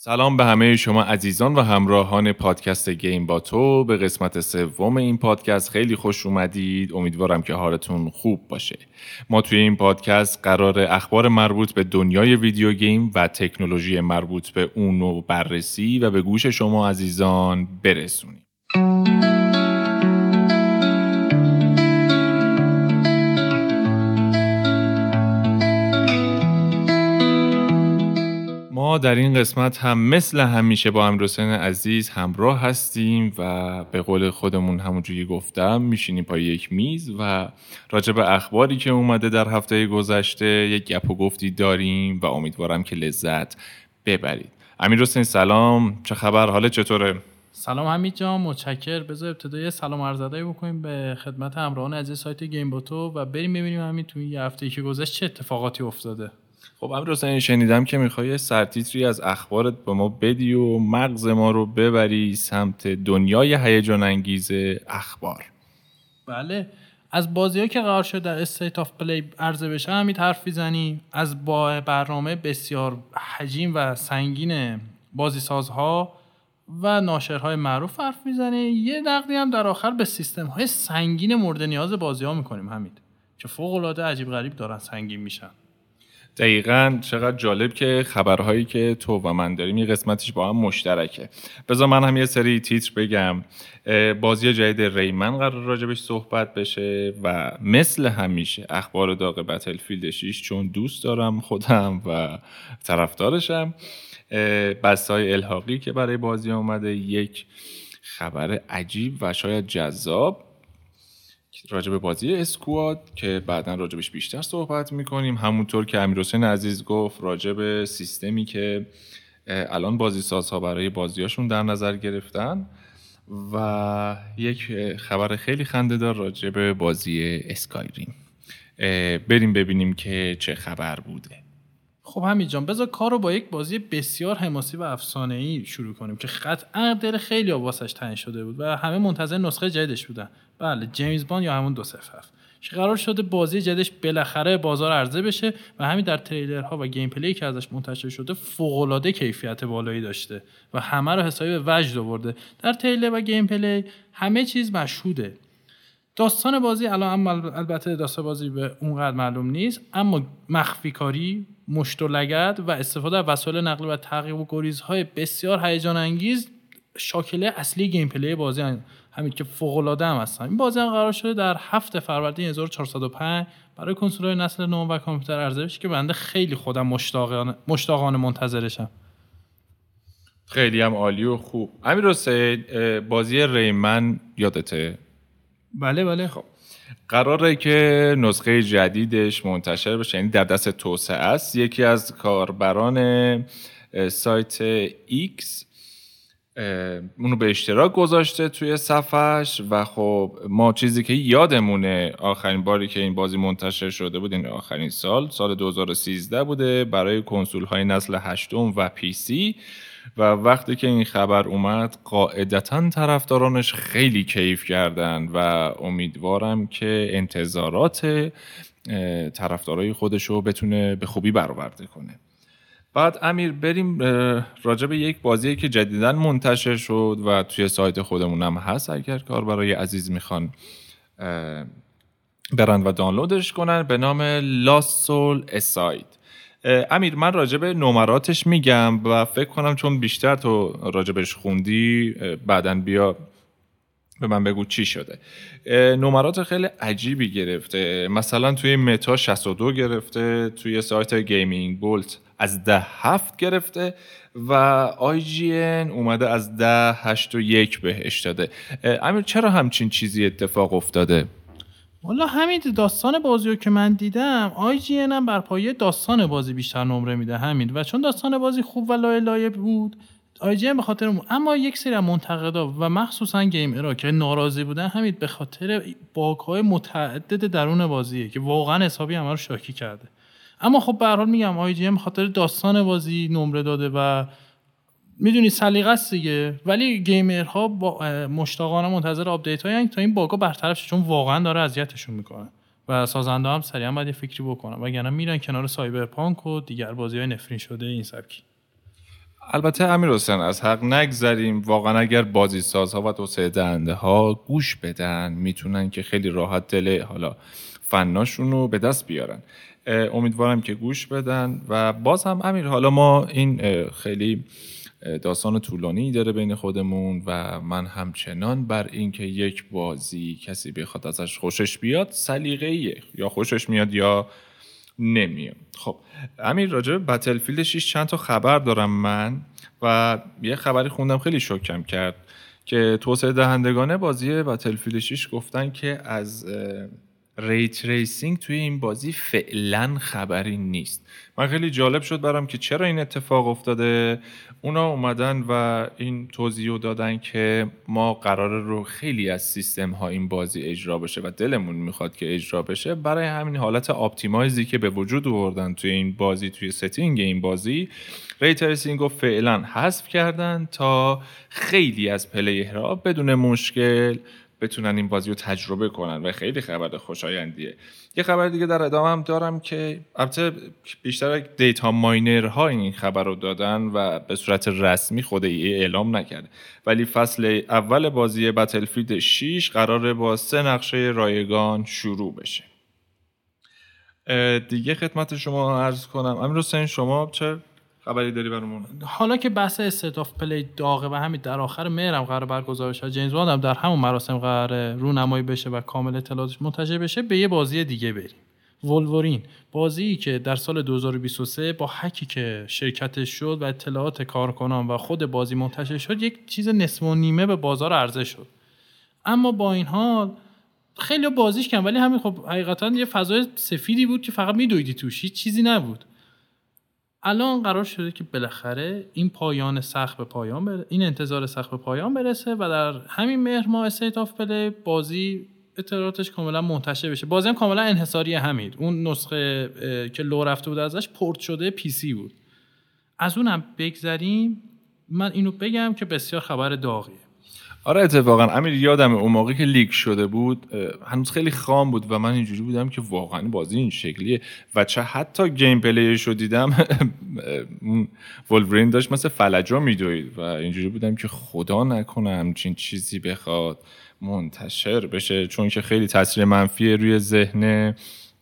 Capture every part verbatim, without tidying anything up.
سلام به همه شما عزیزان و همراهان پادکست گیم با تو. به قسمت سوم این پادکست خیلی خوش اومدید. امیدوارم که حالتون خوب باشه. ما توی این پادکست قرار اخبار مربوط به دنیای ویدیو گیم و تکنولوژی مربوط به اون رو بررسی و به گوش شما عزیزان برسونیم. ما در این قسمت هم مثل همیشه با امیرحسین عزیز همراه هستیم و به قول خودمون همونجوری گفتم میشینیم پای یک میز و راجع به اخباری که اومده در هفته گذشته یک گپ و گفتی داریم و امیدوارم که لذت ببرید. امیرحسین سلام، چه خبر؟ حالت چطوره؟ سلام حمید جان، متشکر. بذار ابتدای سلام عرض ادب بکنیم به خدمت همراهان عزیز سایت گیم با تو و بریم ببینیم همین توی یه هفته‌ای که گذشت چه اتفاقاتی افتاده. خب امیرحسین، شنیدم که میخوای سرتیتری از اخبارت به ما بدی و مغز ما رو ببری سمت دنیای هیجان انگیز اخبار. بله، از بازی‌ها که قرار شد در استیت آف پلی عرضه بشه همین حرف می‌زنیم. از با برنامه بسیار حجیم و سنگین بازیسازها و ناشرهای معروف حرف می‌زنیم. یه نقدی هم در آخر به سیستم‌های سنگین مورد نیاز بازی‌ها می‌کنیم همین که فوق‌العاده عجیب غریب دارن سنگین میشن. دقیقاً، چقدر جالب که خبرهایی که تو و من داریم یه قسمتش با هم مشترکه. بذار من هم یه سری تیتر بگم. بازی جدید ریمن قرار راجبش صحبت بشه و مثل همیشه اخبار داغ بتلفیلد شش چون دوست دارم خودم و طرفدارشم. بسای الحاقی که برای بازی اومده، یک خبر عجیب و شاید جذاب راجع به بازی اسکواد که بعداً راجبش بیشتر صحبت میکنیم. همونطور که امیرحسین عزیز گفت راجع به سیستمی که الان بازی سازها برای بازیاشون در نظر گرفتن و یک خبر خیلی خنده‌دار راجع به بازی اسکایریم. بریم ببینیم که چه خبر بوده. خب حمید جان، بذار کار رو با یک بازی بسیار حماسی و افسانه‌ای شروع کنیم که قطعاً دل خیلی واسش تنگ شده بود و همه منتظر نسخه جدیدش بودن. بله، جیمز باند یا همون دو صفر هفت که قرار شده بازی جدیدش بالاخره بازار عرضه بشه و همین در تریلرها و گیم پلی که ازش منتشر شده فوق‌العاده کیفیت بالایی داشته و همه رو حسابی به وجد آورده. در تریلر و گیم پلی همه چیز مشهوده. داستان بازی الان البته داستان بازی به اونقدر معلوم نیست، اما مخفی کاری، مشت و لگد و استفاده از وسایل نقلیه و تعقیب و گریزهای بسیار هیجان انگیز شاکله اصلی گیم پلی بازی هم. همین که فوق العاده هم هستن. این بازی هم قرار شده در هفتم فروردین هزار و چهارصد و پنج برای کنسول‌های نسل نهم و کامپیوتر عرضه بشه که بنده خیلی خودم مشتاقانه مشتاقانه منتظرشم. خیلی هم عالی و خوب. امیرحسین، بازی ریمن یادته؟ بله بله. خب قراره که نسخه جدیدش منتشر بشه، یعنی در دست توسعه است. یکی از کاربران سایت ایکس اونو به اشتراک گذاشته توی صفحش و خب ما چیزی که یادمونه آخرین باری که این بازی منتشر شده بود، این آخرین سال سال دو هزار و سیزده بوده برای کنسول های نسل هشتم و پی سی و وقتی که این خبر اومد قاعدتاً طرفدارانش خیلی کیف کردن و امیدوارم که انتظارات طرفدارای خودشو بتونه به خوبی برآورده کنه. بعد امیر بریم راجع به یک بازی که جدیداً منتشر شد و توی سایت خودمون هم هست، اگر کاربرای عزیز میخوان برن و دانلودش کنن، به نام لاست سول اساید. امیر، من راجع به نمراتش میگم و فکر کنم چون بیشتر تو راجبش خوندی بعداً بیا به من بگو چی شده. نمرات خیلی عجیبی گرفته، مثلا توی متا شصت و دو گرفته، توی سایت گیمینگ بولت از ده هفت گرفته و آی جی ان اومده از ده هشت و یک بهش داده. امیر، چرا همچین چیزی اتفاق افتاده؟ والا همین داستان بازی رو که من دیدم آی جی ان هم بر پایه داستان بازی بیشتر نمره میده همین، و چون داستان بازی خوب و لایه لایه بود آی جی ان به خاطر اون. اما یک سری منتقدا و مخصوصا گیمرها که ناراضی بودن همین به خاطر باگ‌های متعدد درون بازیه که واقعا حسابی همه رو شاکی کرده. اما خب به هر حال میگم آی جی ان به خاطر داستان بازی نمره داده و میدونی سلیقه است دیگه، ولی گیمرها با مشتاقانه منتظر آپدیت هایی تا این باگا برطرف شه، چون واقعا داره اذیتشون میکنه و سازنده هم سریعا باید یه فکری بکنن وگرنه میرن کنار سایبرپانک و دیگر بازی‌های نفرین شده این سبکی. البته امیرحسین از حق نگذریم، واقعا اگر بازی سازها و توسعه دهنده ها گوش بدن میتونن که خیلی راحت دل حالا فناشون رو به دست بیارن. امیدوارم که گوش بدن. و باز هم امیر، حالا ما این خیلی داستان طولانی داره بین خودمون و من همچنان بر این که یک بازی کسی بخواد ازش خوشش بیاد سلیقه‌ایه، یا خوشش میاد یا نمیاد. خب امیر، راجع به بتلفیلد شش چند تا خبر دارم من و یه خبری خوندم خیلی شوکم کرد که توسعه دهندگان بازی بتلفیلد شش گفتن که از ریت ریسینگ توی این بازی فعلا خبری نیست. من خیلی جالب شد برام که چرا این اتفاق افتاده. اونا اومدن و این توضیح دادن که ما قراره رو خیلی از سیستم ها این بازی اجرا بشه و دلمون میخواد که اجرا بشه، برای همین حالت آپتیمایزی که به وجود آوردن توی این بازی، توی ستینگ این بازی، ریت ریسینگ رو فعلا حذف کردن تا خیلی از پلیرها بدون مشکل بتونن این بازی رو تجربه کنن و خیلی خبر خوشایندیه. یه خبر دیگه در ادامه هم دارم که البته بیشتر دیتا ماینرها این خبر رو دادن و به صورت رسمی خود ای اعلام نکرده، ولی فصل اول بازی بتلفیلد شش قراره با سه نقشه رایگان شروع بشه. دیگه خدمت شما عرض کنم امیرحسین، شما چه خبری داری برامون؟ حالا که بحث استیت آف پلی داغه و همین در آخر مهر هم قرار برگزار بشه، جیمز باند هم در همون مراسم قراره رونمایی بشه و کامل اطلاعاتش منتشر بشه، به یه بازی دیگه بریم. وولورین، بازی که در سال دو هزار و بیست و سه با هکی که شرکتش شد و اطلاعات کارکنان و خود بازی منتشر شد، یک چیز نصف و نیمه به بازار عرضه شد. اما با این حال خیلی بازیش کردن، ولی همین خب حقیقتا یه فضای سفیدی بود که فقط میدویدی توش، هیچ چیزی نبود. الان قرار شده که بالاخره این پایان سخت به پایان بر... این انتظار سخت به پایان برسه و در همین مهر ماه استیت آف پلی بازی اطلاعاتش کاملا منتشر بشه. بازی هم کاملا انحصاری همین اون نسخه که لو رفته بود ازش پورت شده پی سی بود. از اونم بگذریم، من اینو بگم که بسیار خبر داغیه. آره اتفاقا امیر، یادم اون موقع که لیک شده بود هنوز خیلی خام بود و من اینجوری بودم که واقعا بازی این شکلیه و چه حتی گیم پلیش رو دیدم وولورین داشت مثل فلجا میدوید و اینجوری بودم که خدا نکنه همچین چیزی بخواد منتشر بشه، چون که خیلی تاثیر منفی روی ذهن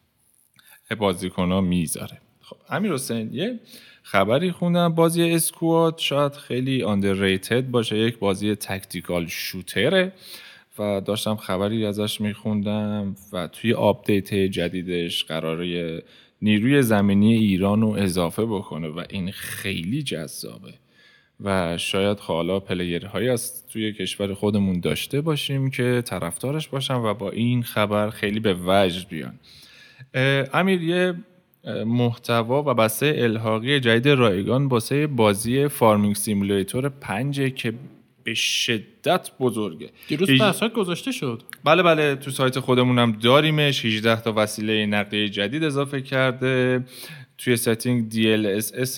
بازیکن‌ها میذاره. خب امیرحسین، یه خبری خوندم بازی اسکواد شاید خیلی underrated باشه، یک بازی تکتیکال شوتره و داشتم خبری ازش میخوندم و توی آپدیت جدیدش قراره نیروی زمینی ایران رو اضافه بکنه و این خیلی جذابه و شاید حالا پلیرهایی از توی کشور خودمون داشته باشیم که طرفدارش باشن و با این خبر خیلی به وجد بیان. امیر، یه محتوا و بسته الحاقی جدید رایگان واسه بازی فارمینگ سیمولیتور پنج که به شدت بزرگه. دیروز هیج... بحثات گذاشته شد. بله بله، تو سایت خودمونم داریمش. هجده تا وسیله نقلیه جدید اضافه کرده. توی ستینگ دی ال اس اس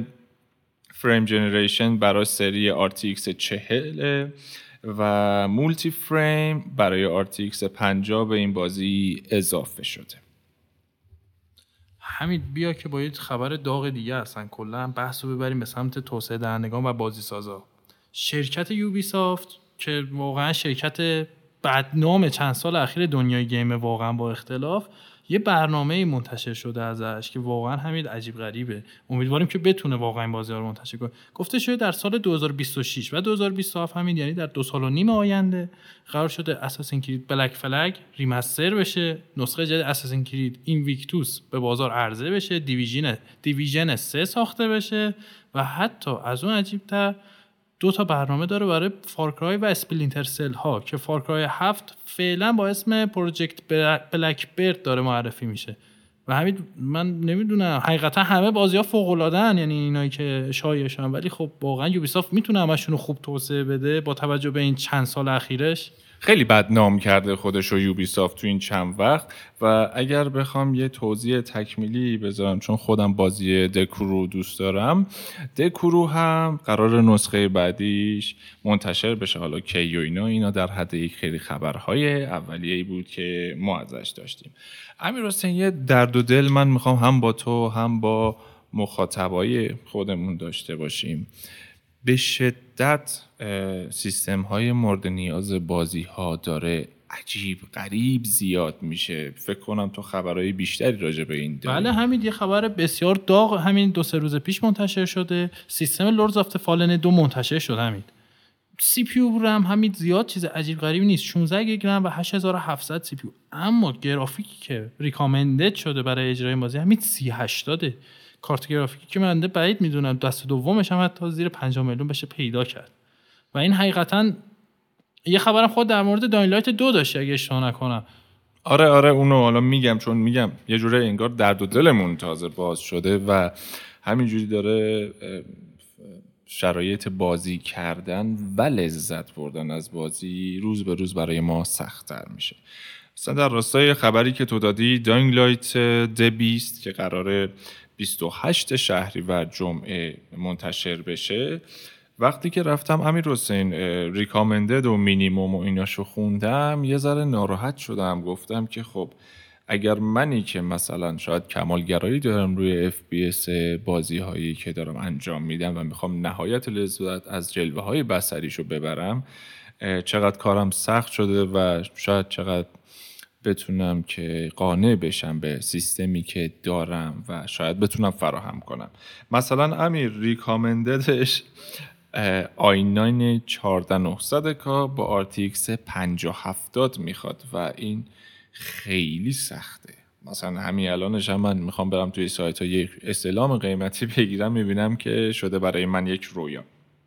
فریم جنریشن برای سری آر تی ایکس چهل و مولتی فریم برای آر تی ایکس پنجاه به این بازی اضافه شده. همین بیا که با یه خبر داغ دیگه هستن، کلا بحث رو ببریم به سمت توسعه دهندگان و بازی سازا. شرکت یوبی سافت که واقعا شرکت بدنام چند سال اخیر دنیای گیم، واقعا با اختلاف، یه برنامه منتشر شده ازش که واقعا همین عجیب غریبه. امیدواریم که بتونه واقعا این بازی‌ها رو منتشر کنه. گفته شده در سال دو هزار و بیست و شش و دو هزار و بیست و هفت، همین یعنی در دو سال و نیم آینده، قرار شده اساسین کرید بلک فلگ ریمستر بشه، نسخه جدید اساسین کرید اینویکتوس به بازار عرضه بشه، دیویژن دیویژن سه ساخته بشه و حتی از اون عجیب‌تر دو تا برنامه داره برای فارکرای و اسپلینتر سل ها که فارکرای هفت فعلا با اسم پروژکت بلک برد داره معرفی میشه و همین من نمیدونم، حقیقتا همه بازی ها فوق العاده ان، یعنی اینایی که شایعشن، ولی خب واقعا یوبیسافت میتونه همشون رو خوب توسعه بده با توجه به این چند سال اخیرش. خیلی بدنام کرده خودش رو یوبیسافت تو این چند وقت و اگر بخوام یه توضیح تکمیلی بذارم، چون خودم بازی دکورو دوست دارم، دکورو هم قرار نسخه بعدیش منتشر بشه. حالا کی و اینا اینا در حد یک خیلی خبرهای اولیه‌ای بود که ما ازش داشتیم. امیرحسین، یه درد و دل من میخوام هم با تو هم با مخاطبای خودمون داشته باشیم. به شدت سیستم های مورد نیاز بازی ها داره عجیب غریب زیاد میشه. فکر کنم تو خبرهای بیشتری راجع به این داری. بله همین یه خبر بسیار داغ همین دو سه روز پیش منتشر شده. سیستم لوردز آف فالن دو منتشر شد. همین سی پی یو رم همین زیاد چیز عجیب غریبی نیست، شانزده گیگ رم و هشت هزار و هفتصد سی پی یو، اما گرافیکی که ریکامندد شده برای اجرای بازی همین سی هشتاد. کارت گرافیکی که من بعید میدونم دست دومش هم حتی زیر پنجاه میلیون بشه پیدا کرد. و این حقیقتا یه خبرم خود در مورد داینلایت دو داشت اگه اشتباه نکنم. آره آره اونو حالا میگم، چون میگم یه جوره انگار درد و دلمون تازه باز شده و همینجوری داره شرایط بازی کردن و لذت بردن از بازی روز به روز برای ما سخت‌تر میشه. مثلا در راستای خبری که تو دادی، داینگ لایت د بیست که قراره بیست و هشتم شهریور جمعه منتشر بشه، وقتی که رفتم امیر حسین ریکامندد و مینیموم و ایناشو خوندم یه ذره ناراحت شدم. گفتم که خب اگر منی که مثلا شاید کمالگرایی دارم روی اف پی اس بازی هایی که دارم انجام میدم و میخوام نهایت لذت از جلوه های بصریشو ببرم، چقدر کارم سخت شده و شاید چقدر بتونم که قانع بشم به سیستمی که دارم و شاید بتونم فراهم کنم. مثلا امیر ریکامنددش آی ناین چهارده نهصد کا با آر تی ایکس پنجاه هفتاد میخواد و این خیلی سخته. مثلا همین الانش هم من میخوام برم توی سایت ها یک استعلام قیمتی بگیرم، میبینم که شده برای من یک رویا.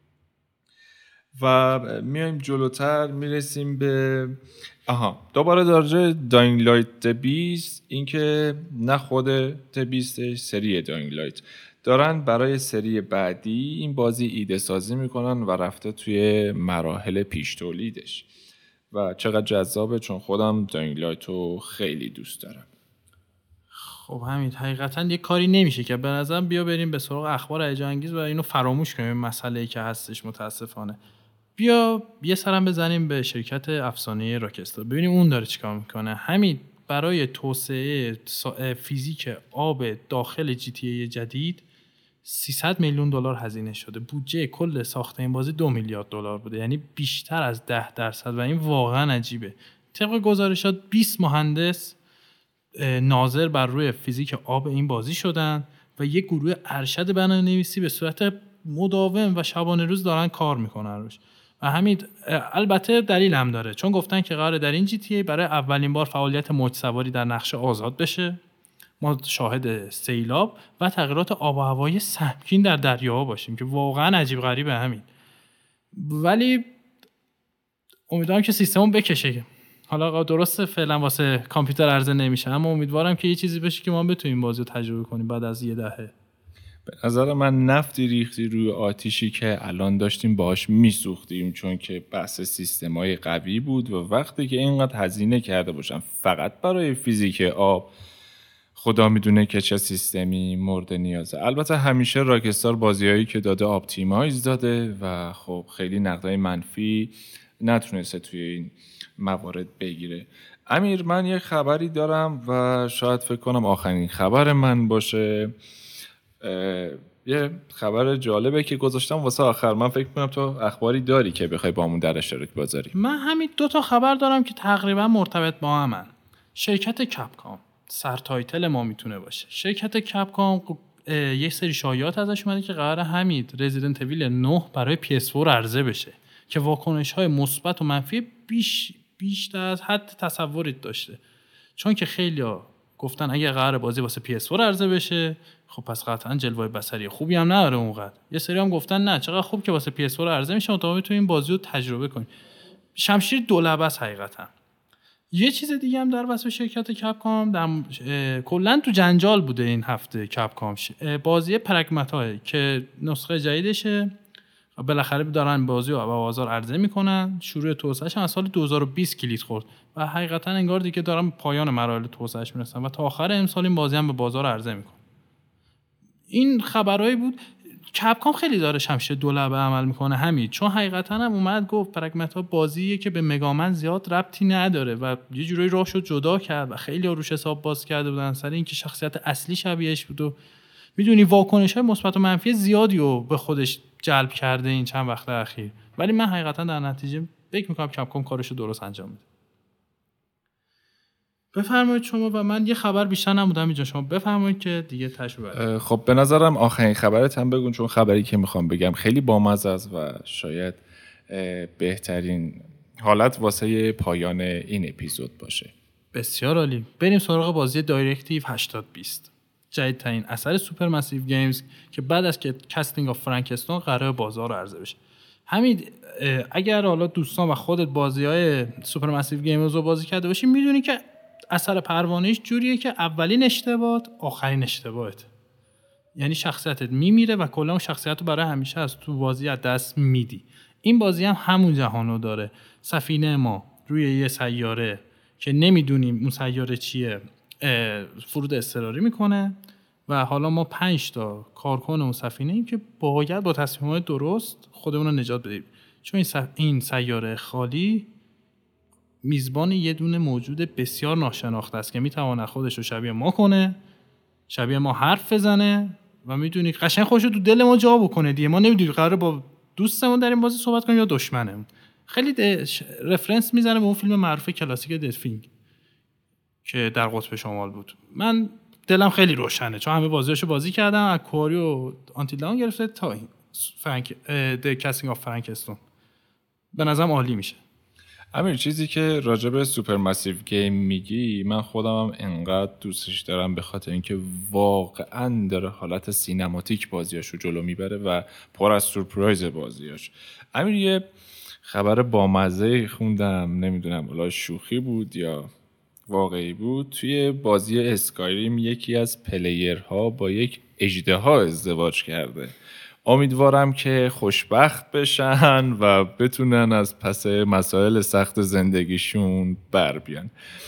و میایم جلوتر میرسیم به آها دوباره درجه داینگ لایت بیست، این که نه خود ت بیست، سری داینگ لایت دارن برای سری بعدی این بازی ایده سازی میکنن و رفته توی مراحل پیش تولیدش و چقدر جذابه، چون خودم داینگ لایت رو خیلی دوست دارم. خب همین حقیقتا یه کاری نمیشه که به نظرم بیا بریم به سراغ اخبار هیجان انگیز و اینو فراموش کنیم، مسئله‌ای که هستش متاسفانه. بیا یه سرم بزنیم به شرکت افسانه راکستار، ببینیم اون داره چیکار میکنه. همین برای توسعه فیزیک آب داخل جی تی ای جدید سیصد میلیون دلار هزینه شده. بودجه کل ساخت این بازی دو میلیارد دلار بوده، یعنی بیشتر از ده درصد و این واقعا عجیبه. طبق گزارشات بیست مهندس ناظر بر روی فیزیک آب این بازی شدن و یک گروه ارشد برنامه‌نویسی به صورت مداوم و شبانه روز دارن کار میکنن روش. و همین البته دلیل هم داره، چون گفتن که قراره در این جی تی ای برای اولین بار فعالیت موج سواری در نقشه آزاد بشه. ما شاهد سیلاب و تغییرات آب و هوایی سهمگین در دریاها باشیم که واقعا عجیب غریبه همین. ولی امیدوارم که سیستمون بکشه. حالا درسته فعلا واسه کامپیوتر عرضه نمیشه، اما امیدوارم که یه چیزی بشه که ما بتونیم بازی رو تجربه کنیم بعد از یه دهه. به نظر من نفتی ریختی روی آتیشی که الان داشتیم باهاش میسوختیم، چون که بحث سیستمای قوی بود و وقتی که اینقدر هزینه کرده باشن فقط برای فیزیک آب، خدا میدونه که چه سیستمی مورد نیازه. البته همیشه راکستار بازیایی که داده آپتیمایز داده و خب خیلی نقدای منفی نتونسته توی این موارد بگیره. امیر من یه خبری دارم و شاید فکر کنم آخرین خبر من باشه. یه خبر جالبه که گذاشتم واسه آخر. من فکر می‌کنم تو اخباری داری که بخوای با همون در اشتراک بذاری. من همین دو تا خبر دارم که تقریبا مرتبط با همن. شرکت کپکام سر تایتل ما میتونه باشه. شرکت کپکام یه سری شایعات ازش اومده که قراره همین رزیدنت اویل نه برای پی اس فور عرضه بشه که واکنش‌های مثبت و منفی بیش بیشتر از حد تصوریت داشته. چون که خیلی‌ها گفتن اگه قراره بازی واسه پی اس فور عرضه بشه خب پس قطعا جلوه بصری خوبی هم نداره اونقدر. یه سری هم گفتن نه چقدر خوب که واسه پی اس فور عرضه میشه تا بتونیم بازی رو تجربه کنیم. شمشیر دولبه است حقیقتا. یه چیز دیگه هم در واسه شرکت کپکام در کلا تو جنجال بوده این هفته. کپکام بازی پرگماتا که نسخه جدیدشه بالاخره دارن بازی رو به بازار عرضه میکنن. شروع توسعه‌اش از سال دو هزار و بیست کلید خورد و حقیقتا انگار دیگه دارن پایان مراحل توسعه‌اش میرسن و تا آخر امسال این بازی هم به بازار عرضه میکنن. این خبرایی بود. کپکام خیلی داره شمشیر دولبه عمل میکنه همین، چون حقیقتا هم اومد گفت پرگماتا بازیه که به مگامن زیاد ربطی نداره و یه جوری راهشو جدا کرد و خیلی روش حساب باز کرده بودن سر اینکه شخصیت اصلی شبیهش بود و میدونی واکنش‌های مثبت و منفی زیادی رو به خودش جلب کرده این چند وقت اخیر، ولی من حقیقتا در نتیجه فکر می‌کنم کپکام کارشو درست انجام میده. بفرمایید شما. و من یه خبر بیشتر نمودم اینجا، شما بفرمایید که دیگه تشو. خب به نظرم آخرین خبرت هم بگون، چون خبری که میخوام بگم خیلی بامزه است و شاید بهترین حالت واسه پایان این اپیزود باشه. بسیار عالی. بریم سراغ بازی دایرکتیو هشتاد بیست، جدیدترین اثر سوپر مسیو گیمز که بعد از که کاستینگ آف فرانکستون قرار بازار عرضه بشه. همین اگر حالا دوستان و خودت بازی‌های سوپر مسیو گیمز رو بازی کرده باشی، میدونی که اثر پروانه‌اش جوریه که اولین اشتباهت آخرین اشتباهت، یعنی شخصیتت میمیره و کلا اون شخصیت رو برای همیشه از تو بازی از دست میدی. این بازی هم همون جهانو داره. سفینه ما روی یه سیاره که نمیدونیم اون سیاره چیه فرود اضطراری میکنه و حالا ما پنج تا کارکن اون سفینه ایم که باید با تصمیمات درست خودمون رو نجات بدیم، چون این, س... این سیاره خالی میزبان یه دونه موجود بسیار ناشناخته است که میتونه خودش رو شبیه ما کنه، شبیه ما حرف بزنه و میدونی قشنگ خودش رو تو دل ما جا بکنه دیگه. ما نمیدونیم قراره با دوستمون در این بازی صحبت کنیم یا دشمنمون. خیلی رفرنس میزنه به اون فیلم معروف کلاسیک ددفینگ که در قطب شمال بود. من دلم خیلی روشنه چون همه بازیاشو بازی کردم، اکواری و آنتیل داون گرفته تا این فرانک د کاستینگ آف فرانکستون. به نظرم عالی میشه. همین چیزی که راجع به سوپر مسیو گیم میگی من خودم هم انقدر دوستش دارم به خاطر اینکه واقعا داره حالت سینماتیک بازیاشو جلو میبره و پر از سورپرایز بازیاش. همین یه خبر بامزه خوندم، نمیدونم والا شوخی بود یا واقعی بود. توی بازی اسکایریم یکی از پلیرها با یک اژدها ازدواج کرده. امیدوارم که خوشبخت بشن و بتونن از پس مسائل سخت زندگیشون بر بیان.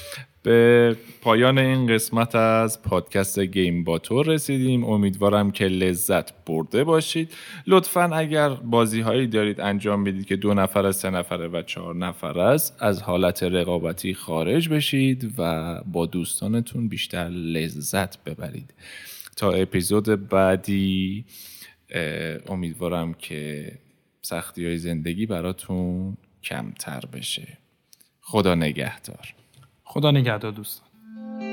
به پایان این قسمت از پادکست گیم با تو رسیدیم. امیدوارم که لذت برده باشید. لطفاً اگر بازی هایی دارید انجام بدید که دو نفر، سه نفره و چهار نفر است، از حالت رقابتی خارج بشید و با دوستانتون بیشتر لذت ببرید. تا اپیزود بعدی امیدوارم که سختی های زندگی براتون کمتر بشه. خدا نگهدار. خدا نگهدار دوستان.